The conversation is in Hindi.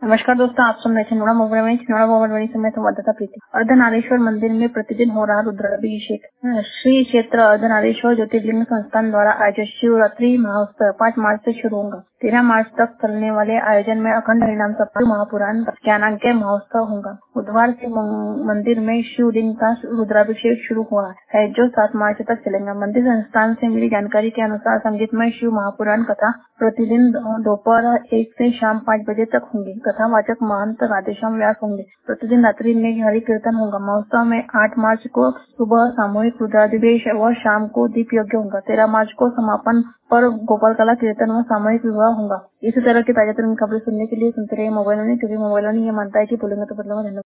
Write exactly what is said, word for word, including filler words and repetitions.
नमस्कार दोस्तों, आप सुन रहे छिंदवाड़ा मोबाइल छिंदवाड़ा मोबाइल से मैं संवाददाता प्रीति। अर्धनारीश्वर मंदिर में प्रतिदिन हो रहा रुद्राभिषेक। श्री क्षेत्र अर्धनारीश्वर ज्योतिर्लिंग संस्थान द्वारा आयोजित शिवरात्रि महोत्सव पाँच मार्च से शुरू होगा। तेरह मार्च तक चलने वाले आयोजन में अखंड हरिनाम सप्ताह, महापुराण, ज्ञानांक महोत्सव होगा। बुधवार से मंदिर में शिवलिंग का रुद्राभिषेक शुरू हुआ है, जो सात मार्च तक चलेगा। मंदिर संस्थान से मिली जानकारी के अनुसार संगीतमय शिव महापुराण कथा प्रतिदिन दोपहर एक से शाम पाँच बजे तक होंगी। कथावाचक महंत राधेश्याम व्यास होंगे। प्रतिदिन रात्रि में हरि कीर्तन होगा। महोत्सव में आठ मार्च को सुबह सामूहिक रुद्राभिषेक व शाम को दीप यज्ञ होगा। तेरह मार्च को समापन पर गोपाल कला कीर्तन व सामूहिक विवाह होगा। इसी तरह की ताजा तरीन खबरें सुनने के लिए सुनते रहिए मोबाइल, क्योंकि मोबाइल ये मानता है कि बोलेंगे तो बदलूंगा। धन्यवाद।